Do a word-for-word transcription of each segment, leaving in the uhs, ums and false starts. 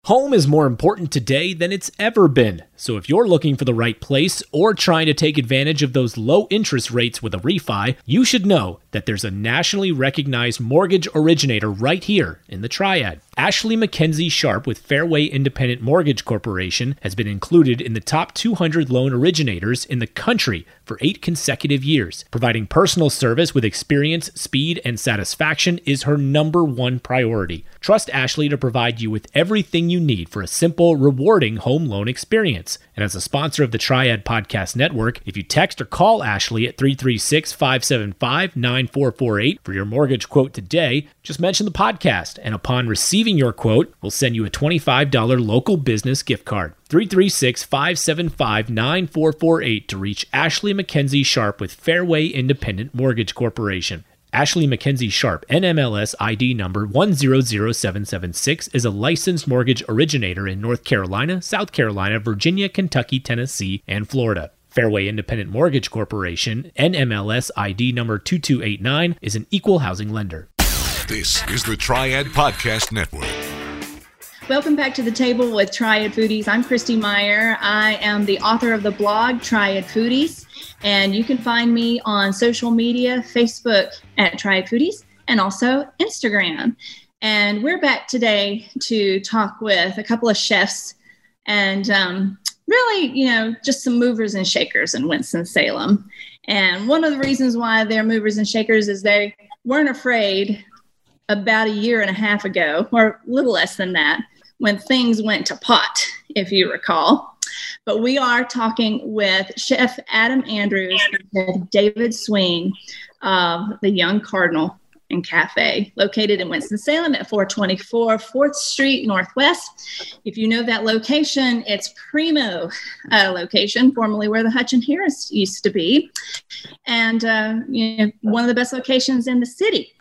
Home is more important today than it's ever been. So if you're looking for the right place or trying to take advantage of those low interest rates with a refi, you should know that there's a nationally recognized mortgage originator right here in the Triad. Ashley Mackenzie Sharp with Fairway Independent Mortgage Corporation has been included in the top two hundred loan originators in the country for eight consecutive years. Providing personal service with experience, speed, and satisfaction is her number one priority. Trust Ashley to provide you with everything you need for a simple, rewarding home loan experience. And as a sponsor of the Triad Podcast Network, if you text or call Ashley at three three six, five seven five, nine four four eight for your mortgage quote today, just mention the podcast, and upon receiving your quote, we'll send you a twenty-five dollars local business gift card. three three six, five seven five, nine four four eight to reach Ashley Mackenzie Sharp with Fairway Independent Mortgage Corporation. Ashley Mackenzie Sharp, N M L S I D number one zero zero seven seven six, is a licensed mortgage originator in North Carolina, South Carolina, Virginia, Kentucky, Tennessee, and Florida. Fairway Independent Mortgage Corporation, N M L S I D number two two eight nine, is an equal housing lender. This is the Triad Podcast Network. Welcome back to the table with Triad Foodies. I'm Christy Meyer. I am the author of the blog Triad Foodies, and you can find me on social media, Facebook at Triad Foodies, and also Instagram. And we're back today to talk with a couple of chefs and um, really, you know, just some movers and shakers in Winston-Salem. And one of the reasons why they're movers and shakers is they weren't afraid about a year and a half ago, or a little less than that, when things went to pot, if you recall. But we are talking with Chef Adam Andrews and David Swing of the Young Cardinal and Cafe, located in Winston-Salem at four twenty-four fourth Street Northwest. If you know that location, it's primo uh, location, formerly where the Hutch and Harris used to be, and uh, you know, one of the best locations in the city.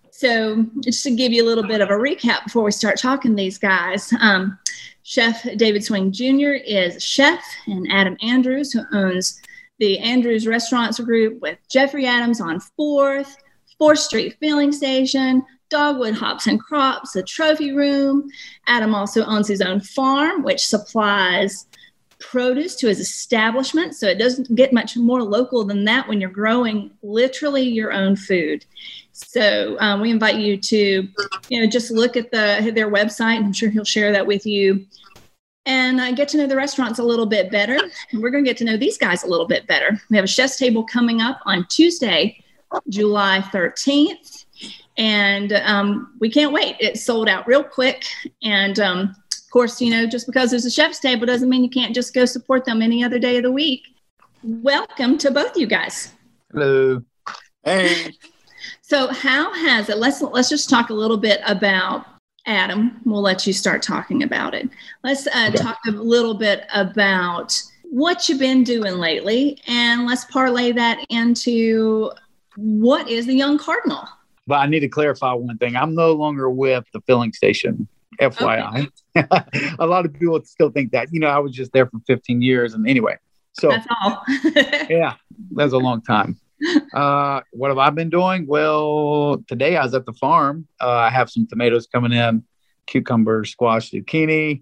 So just to give you a little bit of a recap before we start talking to these guys, um, Chef David Swing Junior is a chef, and Adam Andrews, who owns the Andrews Restaurants Group with Jeffrey Adams on fourth, fourth Street Filling Station, Dogwood Hops and Crops, the Trophy Room. Adam also owns his own farm, which supplies produce to his establishment. So it doesn't get much more local than that when you're growing literally your own food. So um, we invite you to, you know, just look at the their website. I'm sure he'll share that with you, and uh, get to know the restaurants a little bit better. And we're going to get to know these guys a little bit better. We have a chef's table coming up on Tuesday, July thirteenth, and um, we can't wait. It's sold out real quick. And um, of course, you know, just because there's a chef's table doesn't mean you can't just go support them any other day of the week. Welcome to both you guys. Hello. Hey. So how has it, let's let's just talk a little bit about Adam. We'll let you start talking about it. Let's uh, okay. talk a little bit about what you've been doing lately, and let's parlay that into what is the Young Cardinal. But I need to clarify one thing. I'm no longer with the filling station, F Y I. Okay. A lot of people still think that. You know, I was just there for fifteen years, and anyway. So that's all. Yeah, that's a long time. Uh, what have I been doing? Well, today I was at the farm. Uh, I have some tomatoes coming in, cucumber, squash, zucchini.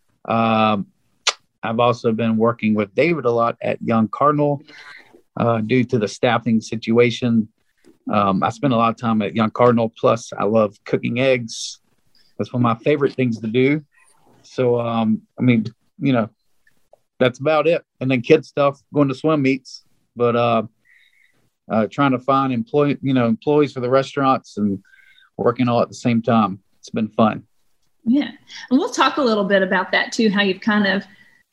Um, I've also been working with David a lot at Young Cardinal uh, due to the staffing situation. Um, I spend a lot of time at Young Cardinal. Plus, I love cooking eggs. That's one of my favorite things to do. So, um, I mean, you know, that's about it. And then kid stuff, going to swim meets. But, uh, Uh, trying to find employ, you know, employees for the restaurants and working all at the same time. It's been fun. Yeah. And we'll talk a little bit about that too, how you've kind of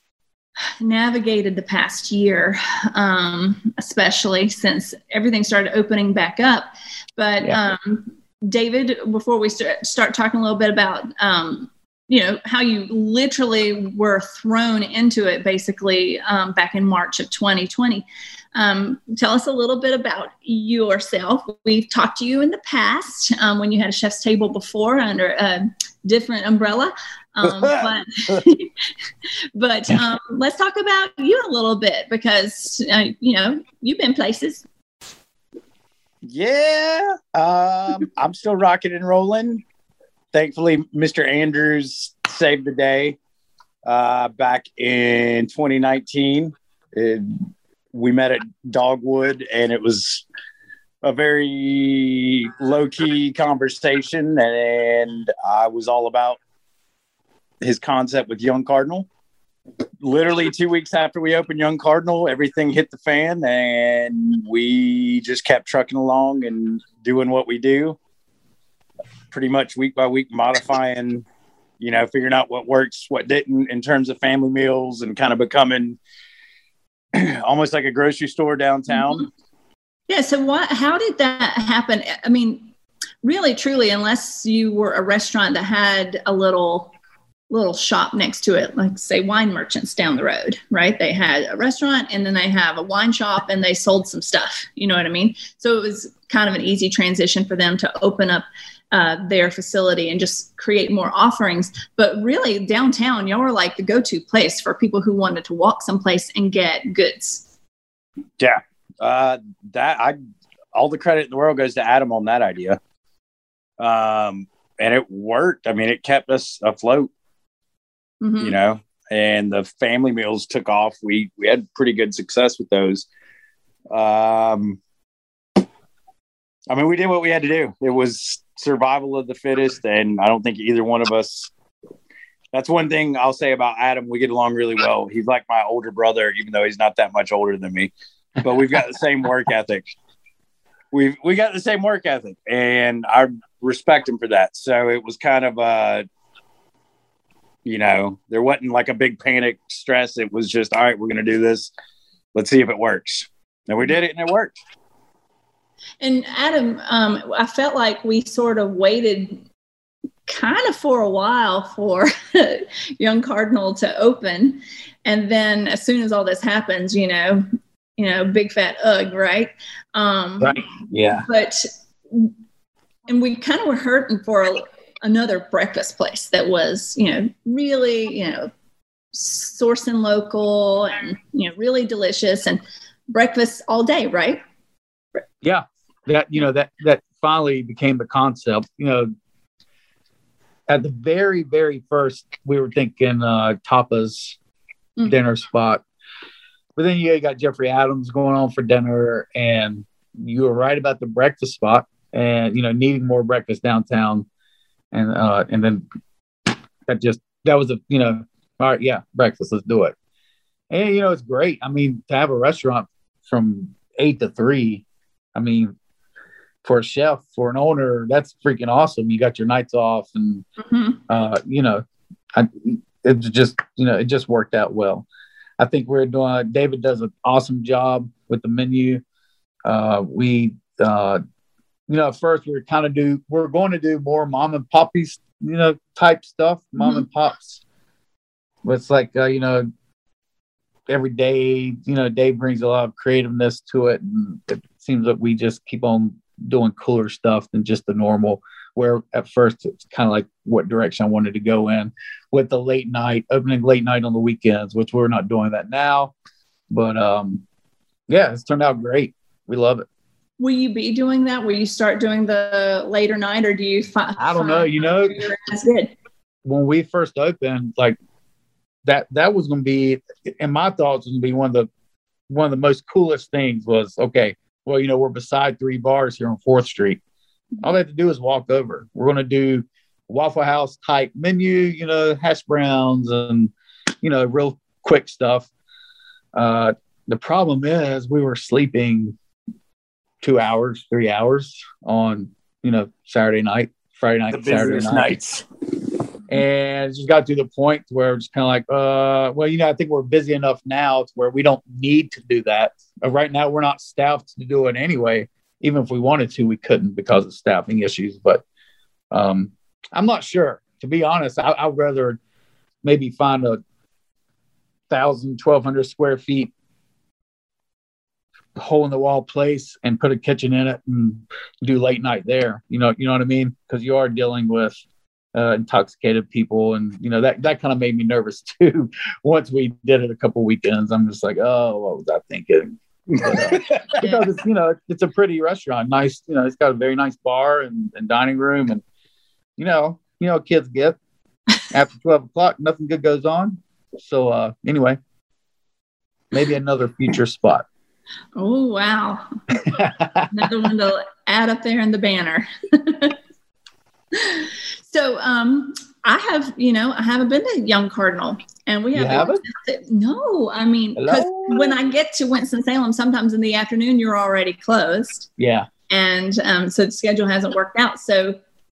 navigated the past year, um, especially since everything started opening back up. But yeah. um, David, before we start, start talking a little bit about, um, you know, how you literally were thrown into it basically um, back in March of twenty twenty. Um, tell us a little bit about yourself. We've talked to you in the past um, when you had a chef's table before under a different umbrella. Um, but but um, let's talk about you a little bit because, uh, you know, you've been places. Yeah, um, I'm still rocking and rolling. Thankfully, Mister Andrews saved the day uh, back in twenty nineteen. It, we met at Dogwood, and it was a very low-key conversation, and I was all about his concept with Young Cardinal. Literally two weeks after we opened Young Cardinal, everything hit the fan, and we just kept trucking along and doing what we do, pretty much week by week, modifying, you know, figuring out what works, what didn't in terms of family meals, and kind of becoming almost like a grocery store downtown. Mm-hmm. Yeah. So what, how did that happen? I mean, really, truly, unless you were a restaurant that had a little, little shop next to it, like say wine merchants down the road, right? They had a restaurant and then they have a wine shop and they sold some stuff. You know what I mean? So it was kind of an easy transition for them to open up uh, their facility and just create more offerings. But really downtown, y'all were like the go-to place for people who wanted to walk someplace and get goods. Yeah. Uh, that I, all the credit in the world goes to Adam on that idea. Um, and it worked. I mean, it kept us afloat, mm-hmm. you know, and the family meals took off. We, we had pretty good success with those. Um, I mean, we did what we had to do. It was survival of the fittest. And I don't think either one of us, that's one thing I'll say about Adam. We get along really well. He's like my older brother, even though he's not that much older than me, but we've got the same work ethic. We've, we got the same work ethic, and I respect him for that. So it was kind of, uh, you know, there wasn't like a big panic stress. It was just, all right, we're going to do this. Let's see if it works. And we did it, and it worked. And Adam, um, I felt like we sort of waited kind of for a while for Young Cardinal to open. And then as soon as all this happens, you know, you know, big fat ugh, right? Um, right. Yeah. But, and we kind of were hurting for a, another breakfast place that was, you know, really, you know, sourcing local and, you know, really delicious and breakfast all day, right? Yeah. That, you know, that, that finally became the concept. You know, at the very, very first, we were thinking uh, tapas mm-hmm. dinner spot. But then you got Jeffrey Adams going on for dinner, and you were right about the breakfast spot and, you know, needing more breakfast downtown. And, uh, and then that just, that was a, you know, all right, yeah, breakfast, let's do it. And, you know, it's great. I mean, to have a restaurant from eight to three, I mean, for a chef, for an owner, that's freaking awesome. You got your nights off and, mm-hmm. uh, you know, I, it just, you know, it just worked out well. I think we're doing, David does an awesome job with the menu. Uh, we, uh, you know, at first we were kind of do, we're going to do more mom and poppies, you know, type stuff, mom mm-hmm. and pops. But it's like, uh, you know, every day, you know, Dave brings a lot of creativeness to it. And it seems like we just keep on doing cooler stuff than just the normal, where at first it's kind of like what direction I wanted to go in with the late night, opening late night on the weekends, which we're not doing that now. But um, yeah, it's turned out great. We love it. Will you be doing that? Will you start doing the later night, or do you find? I don't know. You know, that's good. When we first opened, like that, that was going to be, in my thoughts, was going to be one of the one of the most coolest things. Was okay. Well, you know, we're beside three bars here on fourth Street. All they have to do is walk over. We're going to do Waffle House type menu, you know, hash browns and, you know, real quick stuff. Uh, the problem is we were sleeping two hours, three hours on, you know, Saturday night, Friday night, the Saturday night. nights. And it just got to the point where it's kind of like, uh, well, you know, I think we're busy enough now to where we don't need to do that. Uh, right now, we're not staffed to do it anyway. Even if we wanted to, we couldn't because of staffing issues. But um, I'm not sure. To be honest, I, I'd rather maybe find a thousand, twelve hundred square feet hole in the wall place and put a kitchen in it and do late night there. You know, you know what I mean? Because you are dealing with uh, intoxicated people, and you know that that kind of made me nervous too. Once we did it a couple weekends, I'm just like, oh, what was I thinking? But, uh, because it's, you know, it's a pretty restaurant, nice, you know, it's got a very nice bar and, and dining room, and you know, you know, kids get. after twelve o'clock, nothing good goes on. So uh, anyway, maybe another future spot. Oh, wow. Another one to add up there in the banner. So um, I have, you know, I haven't been to Young Cardinal. And we have You haven't? No, I mean, because when I get to Winston-Salem, sometimes in the afternoon, you're already closed. Yeah. And um, so the schedule hasn't worked out. So,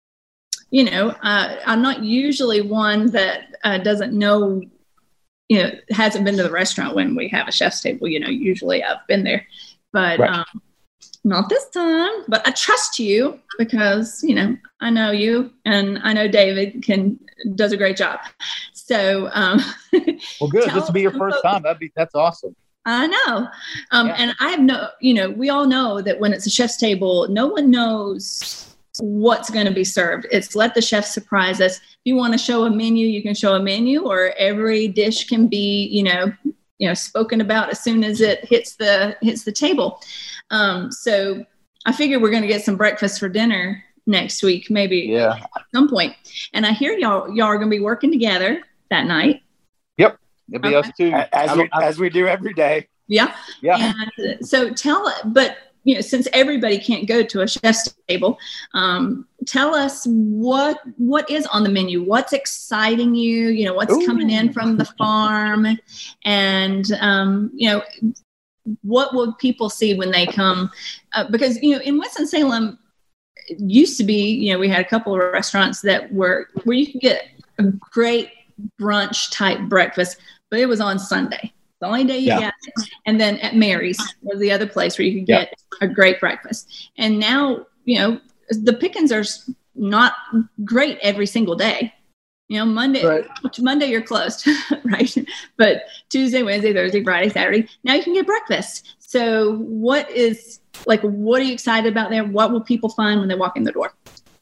you know, uh, I'm not usually one that uh, doesn't know, you know, hasn't been to the restaurant when we have a chef's table. You know, usually I've been there, but right. um, not this time. But I trust you because, you know, I know you and I know David can does a great job. So, um, well, good. This will be your first time. That'd be that's awesome. I know. Um, yeah. And I have no, you know, we all know that when it's a chef's table, no one knows what's going to be served. It's let the chef surprise us. If you want to show a menu, you can show a menu, or every dish can be, you know, you know, spoken about as soon as it hits the hits the table. Um, so I figure we're going to get some breakfast for dinner next week, maybe yeah. at some point. And I hear y'all y'all are going to be working together that night. Yep. It'll be okay. us too. As we, as we do every day. Yeah. Yeah. And so tell, but, you know, since everybody can't go to a chef's table, um, tell us what, what is on the menu, what's exciting you, you know, what's Ooh. coming in from the farm, and, um, you know, what will people see when they come? Uh, because, you know, in Winston-Salem, it used to be, you know, we had a couple of restaurants that were where you could get a great brunch type breakfast, but it was on Sunday. The only day you yeah. got it. And then at Mary's was the other place where you could get yeah. a great breakfast. And now, you know, the pickings are not great every single day. You know, Monday, right. Monday you're closed, right? But Tuesday, Wednesday, Thursday, Friday, Saturday, now you can get breakfast. So what is, like, what are you excited about there? What will people find when they walk in the door?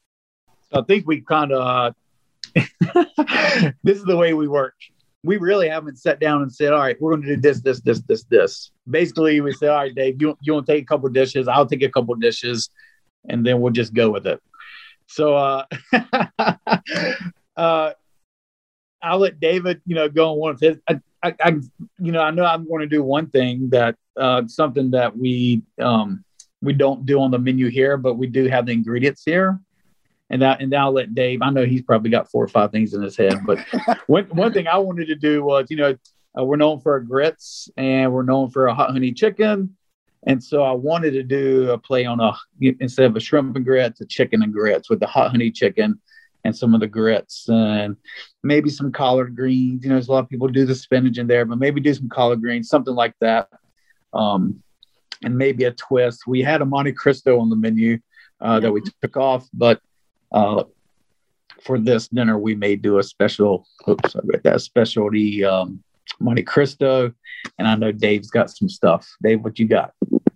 I think we kind of, uh, this is the way we work. We really haven't sat down and said, all right, we're going to do this, this, this, this, this. Basically, we say, all right, Dave, you, you want to take a couple of dishes? I'll take a couple of dishes, and then we'll just go with it. So uh, uh, I'll let David, you know, go on one of his. I, I, I you know, I know I'm going to do one thing that uh, something that we um, we don't do on the menu here, but we do have the ingredients here. And that, and I'll let Dave, I know he's probably got four or five things in his head, but one, one thing I wanted to do was, you know, uh, we're known for our grits and we're known for a hot honey chicken. And so I wanted to do a play on a, instead of a shrimp and grits, a chicken and grits with the hot honey chicken and some of the grits and maybe some collard greens. You know, there's a lot of people do the spinach in there, but maybe do some collard greens, something like that. Um, and maybe a twist. We had a Monte Cristo on the menu uh, that we took off, but Uh, for this dinner, we may do a special, oops, I read that specialty um, Monte Cristo, and I know Dave's got some stuff. Dave, what you got?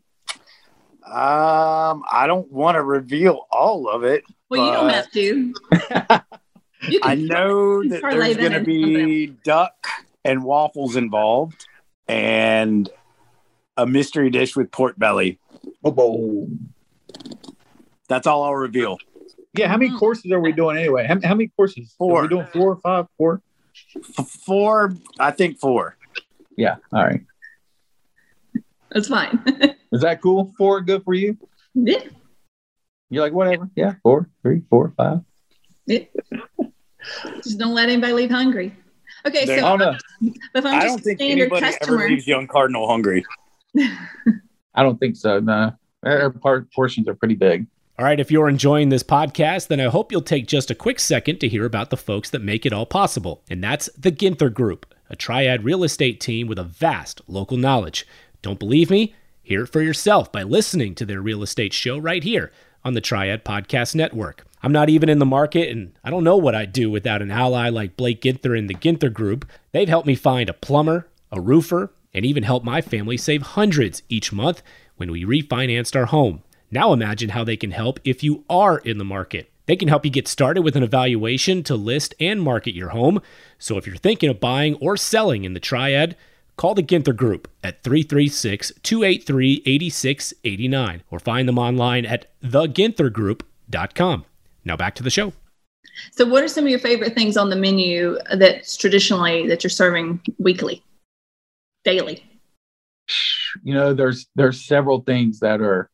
Um, I don't want to reveal all of it. Well, you don't have to. You can, I know that there's going to be duck and waffles involved, and a mystery dish with pork belly. Oh, that's all I'll reveal. Yeah, how many courses are we doing anyway? How, how many courses? Four. Are we doing four or five? Four? F- four, I think four. Yeah, all right. That's fine. Is that cool? Four good for you? Yeah. You're like, whatever. Yeah, four, three, four, five. Yeah. Just don't let anybody leave hungry. Okay, so oh, no. if I'm I just don't think standard anybody customer, ever leaves Young Cardinal hungry. I don't think so, no. Our part, portions are pretty big. All right, if you're enjoying this podcast, then I hope you'll take just a quick second to hear about the folks that make it all possible. And that's the Ginther Group, a triad real estate team with a vast local knowledge. Don't believe me? Hear it for yourself by listening to their real estate show right here on the Triad Podcast Network. I'm not even in the market, and I don't know what I'd do without an ally like Blake Ginther and the Ginther Group. They've helped me find a plumber, a roofer, and even helped my family save hundreds each month when we refinanced our home. Now imagine how they can help if you are in the market. They can help you get started with an evaluation to list and market your home. So if you're thinking of buying or selling in the Triad, call the Ginther Group at three three six, two eight three, eight six eight nine or find them online at the ginther group dot com. Now back to the show. So what are some of your favorite things on the menu that's traditionally that you're serving weekly, daily? You know, there's there's several things that are.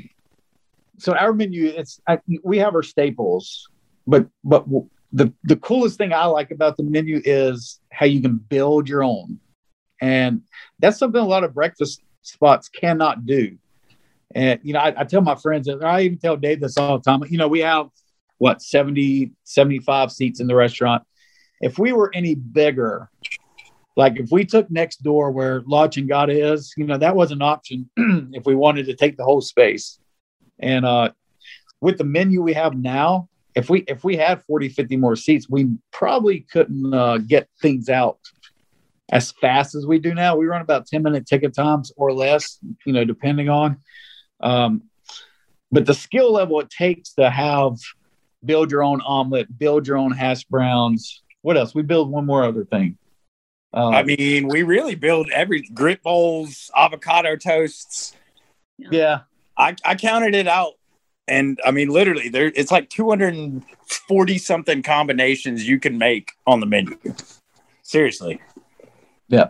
So our menu, it's I, we have our staples, but but the the coolest thing I like about the menu is how you can build your own, and that's something a lot of breakfast spots cannot do. And you know, I, I tell my friends, and I even tell Dave this all the time. You know, we have what seventy, seventy-five seats in the restaurant. If we were any bigger, like if we took next door where La Chingada is, you know, that was an option if we wanted to take the whole space. And uh, with the menu we have now, if we if we had forty, fifty more seats, we probably couldn't uh, get things out as fast as we do now. We run about ten minute ticket times or less, you know, depending on. Um, but the skill level it takes to have build your own omelet, build your own hash browns. What else? We build one more other thing. Uh, I mean, we really build every grit bowls, avocado toasts. Yeah. I, I counted it out. And I mean, literally there, it's like two hundred forty something combinations you can make on the menu. Seriously. Yeah.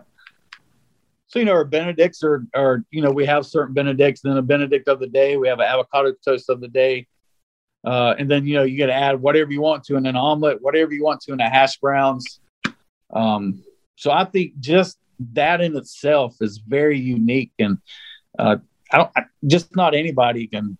So, you know, our Benedicts are, are, you know, we have certain Benedicts, then a Benedict of the day. We have an avocado toast of the day. Uh, and then, you know, you got to add whatever you want to in an omelet, whatever you want to in a hash browns. Um, so I think just that in itself is very unique. And uh, I don't, I, just not anybody can,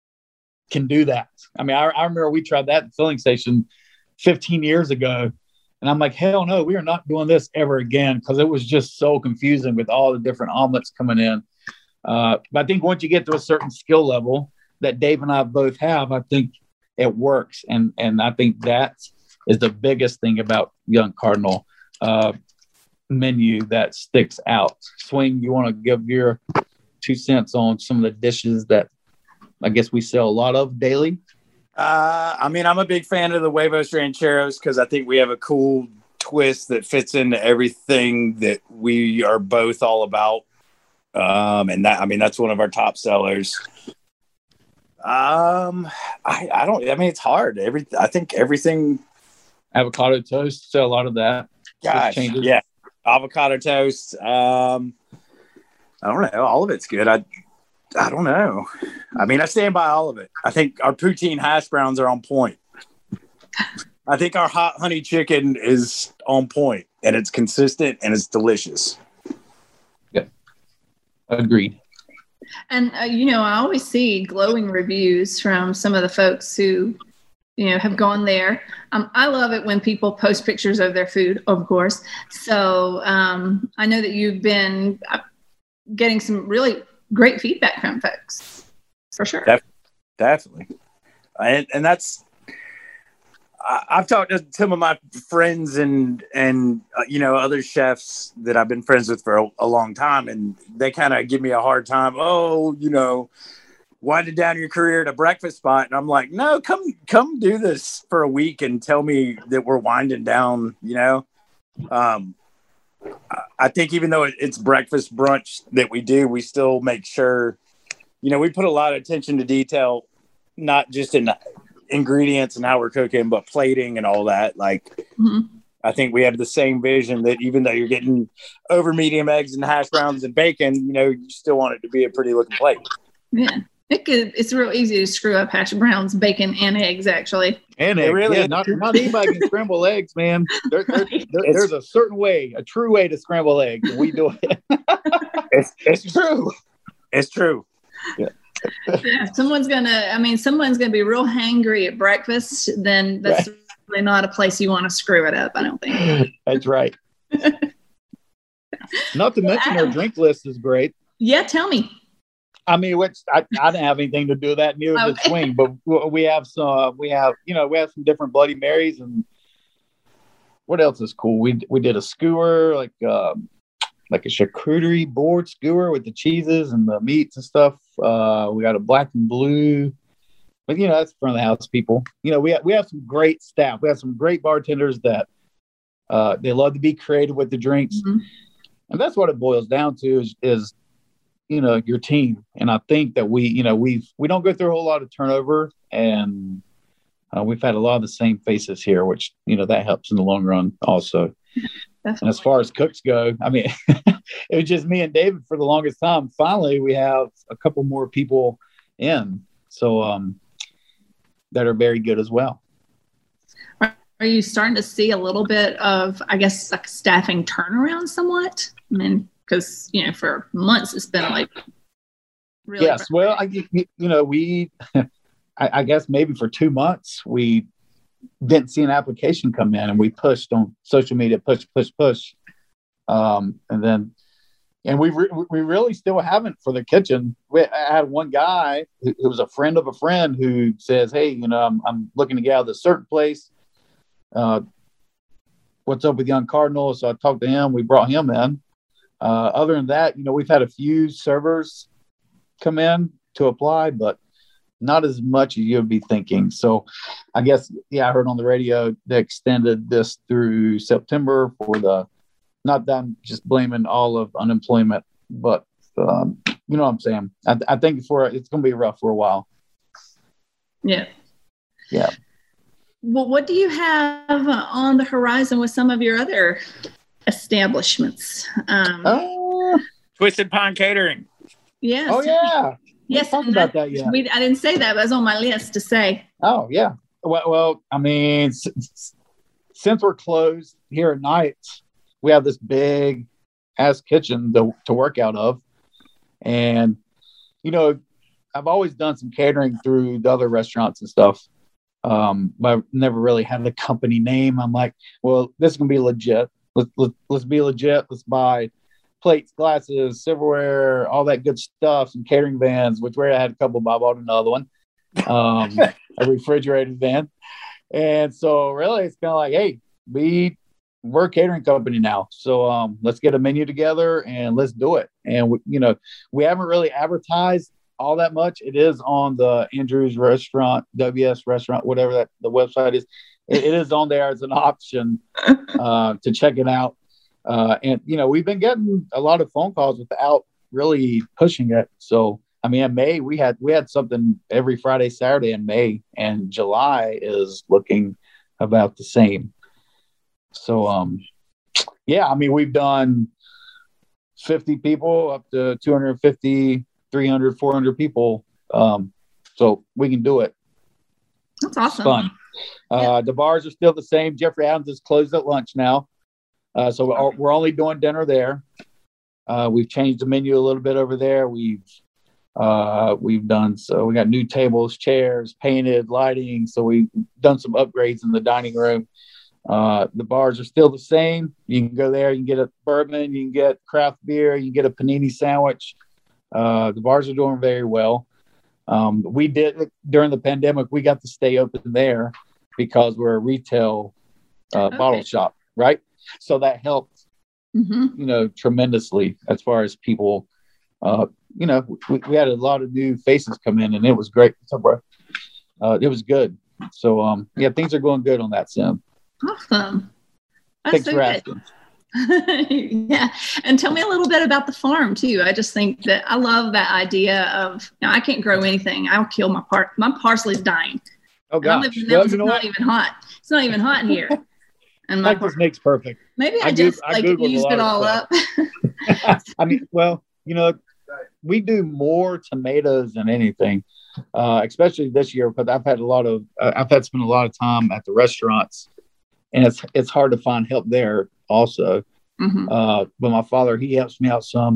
can do that. I mean, I, I remember we tried that at the filling station fifteen years ago. And I'm like, hell no, we are not doing this ever again, because it was just so confusing with all the different omelets coming in. Uh, but I think once you get to a certain skill level that Dave and I both have, I think it works. And and I think that is the biggest thing about Young Cardinal uh, menu that sticks out. Swing, you want to give your two cents on some of the dishes that I guess we sell a lot of daily? Uh, I mean, I'm a big fan of the huevos rancheros because I think we have a cool twist that fits into everything that we are both all about. Um, and that, I mean, that's one of our top sellers. Um, I, I don't, I mean, it's hard. Every, I think everything. Avocado toast, sell a lot of that. Gosh, yeah. Avocado toast. Um, I don't know. All of it's good. I, I don't know. I mean, I stand by all of it. I think our poutine hash browns are on point. I think our hot honey chicken is on point, and it's consistent and it's delicious. Yeah, agreed. And, uh, you know, I always see glowing reviews from some of the folks who, you know, have gone there. Um, I love it when people post pictures of their food, of course. So um, I know that you've been getting some really great feedback from folks, for sure. Def- definitely. And, and that's, I, I've talked to some of my friends and, and uh, you know, other chefs that I've been friends with for a, a long time, and they kind of give me a hard time. Oh, you know, winded down your career at a breakfast spot. And I'm like, no, come, come do this for a week and tell me that we're winding down, you know? Um, I think even though it's breakfast brunch that we do, we still make sure, you know, we put a lot of attention to detail, not just in ingredients and how we're cooking, but plating and all that. Like, mm-hmm. I think we have the same vision that even though you're getting over medium eggs and hash browns and bacon, you know, you still want it to be a pretty looking plate. Yeah. It could, it's real easy to screw up hash browns, bacon, and eggs, actually. And eggs. Really, yeah, not, not anybody can scramble eggs, man. There, there, there, there's a certain way, a true way to scramble eggs. We do it. it's, it's true. It's true. Yeah. Yeah, someone's gonna. I mean, someone's gonna be real hangry at breakfast. Then that's right. Really not a place you want to screw it up. I don't think. That's right. Not to mention our drink list is great. Yeah, tell me. I mean, which I, I didn't have anything to do with that, neither did Swing, but we have some, we have, you know, we have some different Bloody Marys, and what else is cool? We we did a skewer, like um, like a charcuterie board skewer with the cheeses and the meats and stuff. Uh, we got a black and blue, but you know, that's front of the house people. You know, we have, we have some great staff. We have some great bartenders that uh, they love to be creative with the drinks, mm-hmm. and that's what it boils down to is is. you know, your team. And I think that we, you know, we've, we don't go through a whole lot of turnover, and uh, we've had a lot of the same faces here, which, you know, that helps in the long run also. Definitely. And as far as cooks go, I mean, it was just me and David for the longest time. Finally, we have a couple more people in, so um, that are very good as well. Are you starting to see a little bit of, I guess, like staffing turnaround somewhat? I mean, because, you know, for months it's been like really. Yes. Well, I, you know, we, I, I guess maybe for two months we didn't see an application come in, and we pushed on social media, push, push, push. Um, and then, and we, re- we really still haven't for the kitchen. We, I had one guy who, who was a friend of a friend who says, hey, you know, I'm, I'm looking to get out of this certain place. Uh, what's up with Young Cardinal? So I talked to him. We brought him in. Uh, other than that, you know, we've had a few servers come in to apply, but not as much as you'd be thinking. So I guess, yeah, I heard on the radio they extended this through September for the, not that I'm just blaming all of unemployment, but um, you know what I'm saying? I, I think for it's going to be rough for a while. Yeah. Yeah. Well, what do you have on the horizon with some of your other establishments? Um, uh, Twisted Pine Catering. Yes. Oh, yeah. Yes. Talk about that yet. We, I didn't say that, but it was on my list to say. Oh, yeah. Well, well I mean, s- since we're closed here at night, we have this big ass kitchen to, to work out of. And, you know, I've always done some catering through the other restaurants and stuff. Um, but I've never really had a company name. I'm like, well, this is going to be legit. Let's, let's, let's be legit. Let's buy plates, glasses, silverware, all that good stuff, some catering vans, which where I had a couple, but I bought another one, um, a refrigerated van. And so really it's kind of like, hey, we, we're a catering company now. So um, let's get a menu together and let's do it. And, we, you know, we haven't really advertised all that much. It is on the Andrews Restaurant, W S Restaurant, whatever that the website is. It, it is on there as an option uh, to check it out. Uh, and, you know, we've been getting a lot of phone calls without really pushing it. So, I mean, in May, we had, we had something every Friday, Saturday in May, and July is looking about the same. So, um, yeah, I mean, we've done fifty people up to two hundred fifty, three hundred, four hundred people. Um, so we can do it. That's awesome. It's fun. Uh, yeah. The bars are still the same. Jeffrey Adams is closed at lunch now. Uh, so we're, we're only doing dinner there. Uh, we've changed the menu a little bit over there. We've, uh, we've done, so we got new tables, chairs, painted, lighting. So we've done some upgrades in the dining room. Uh, the bars are still the same. You can go there, you can get a bourbon, you can get craft beer, you can get a panini sandwich. Uh, the bars are doing very well. Um, we did, during the pandemic, we got to stay open there because we're a retail uh, okay. bottle shop, right? So that helped, mm-hmm. you know, tremendously as far as people, uh, you know, we, we had a lot of new faces come in and it was great. So, bro, uh, it was good. So, um, yeah, things are going good on that sim. Awesome. That's Thanks so for asking. Yeah. And tell me a little bit about the farm too. I just think that I love that idea of, you know, I can't grow anything. I'll kill my part. My parsley's dying. Oh gosh. Well, it's not what? even hot. It's not even hot here. And my Texas makes perfect. Maybe I, I just go- like I used it all up. I mean, well, you know, we do more tomatoes than anything, uh, especially this year because I've had a lot of uh, I've had to spend a lot of time at the restaurants, and it's it's hard to find help there also. Mm-hmm. Uh, but my father, he helps me out some.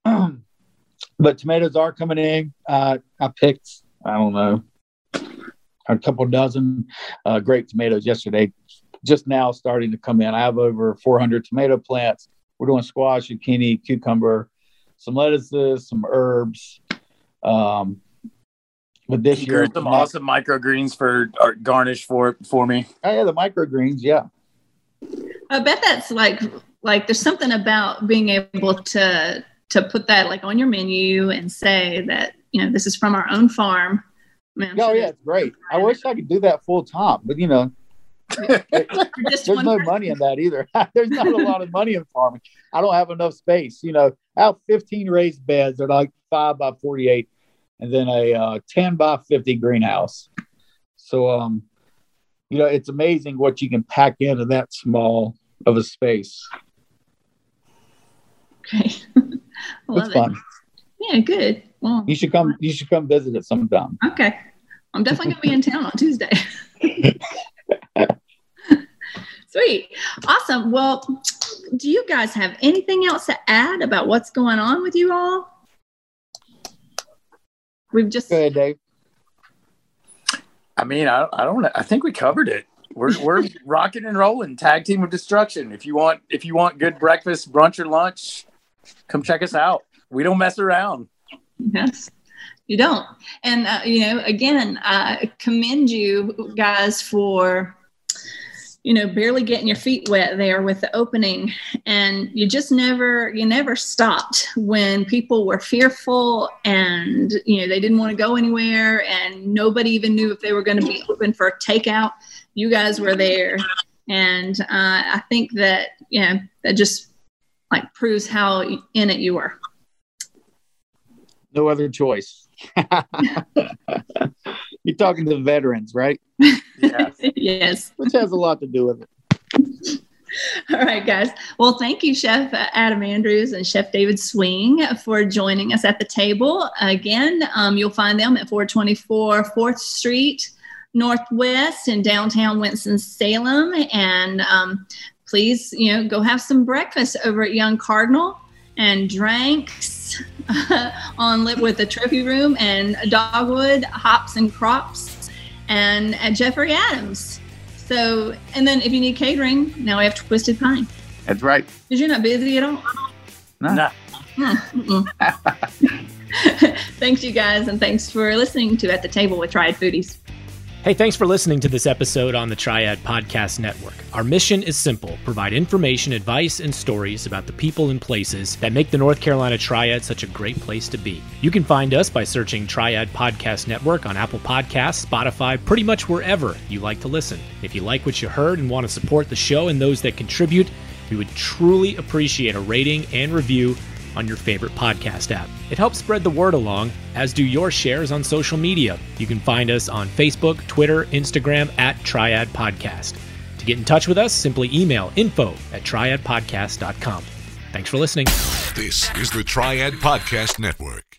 But tomatoes are coming in. Uh, I picked I don't know a couple dozen uh, grape tomatoes yesterday. Just now starting to come in. I have over four hundred tomato plants. We're doing squash, zucchini, cucumber, some lettuces, some herbs. Um, but this year, some not, awesome microgreens for or garnish for for me. Oh yeah, the microgreens, yeah. I bet that's like like there's something about being able to to put that like on your menu and say that, you know, this is from our own farm. I mean, oh sure yeah, it's great. I wish I could do that full time, but you know. There's no money in that either. There's not a lot of money in farming. I don't have enough space. You know, I have fifteen raised beds. They're like five by forty-eight, and then a uh, ten by fifty greenhouse. So, um, you know, it's amazing what you can pack into that small of a space. Okay. It's fun. Yeah, good. Well, you should come. You should come visit it sometime. Okay, I'm definitely gonna be in town on Tuesday. Sweet, awesome. Well, do you guys have anything else to add about what's going on with you all? We've just. Go ahead, Dave. I mean, I, I don't. I think we covered it. We're we're rocking and rolling. Tag team of destruction. If you want, if you want good breakfast, brunch, or lunch, come check us out. We don't mess around. Yes, you don't. And, uh, you know, again, I commend you guys for, you know, barely getting your feet wet there with the opening. And you just never, you never stopped when people were fearful and, you know, they didn't want to go anywhere and nobody even knew if they were going to be open for takeout. You guys were there. And uh, I think that, you know, that just like proves how in it you were. No other choice. You're talking to the veterans, right? Yes. Yes. Which has a lot to do with it. All right, guys. Well, thank you, Chef Adam Andrews and Chef David Swing, for joining us at the table. Again, um, you'll find them at four twenty-four fourth Street Northwest in downtown Winston-Salem. And um, please, you know, go have some breakfast over at Young Cardinal and drinks on with the Trophy Room and Dogwood, Hops and Crops, and at Jeffrey Adams. So, and then if you need catering, now we have Twisted Pine. That's right. Because you're not busy at all? No. no. Thanks, you guys, and thanks for listening to At the Table with Triad Foodies. Hey, thanks for listening to this episode on the Triad Podcast Network. Our mission is simple: provide information, advice, and stories about the people and places that make the North Carolina Triad such a great place to be. You can find us by searching Triad Podcast Network on Apple Podcasts, Spotify, pretty much wherever you like to listen. If you like what you heard and want to support the show and those that contribute, we would truly appreciate a rating and review on your favorite podcast app. It helps spread the word along, as do your shares on social media. You can find us on Facebook, Twitter, Instagram at Triad Podcast. To get in touch with us, simply email info at triad podcast dot com. Thanks for listening. This is the Triad Podcast Network.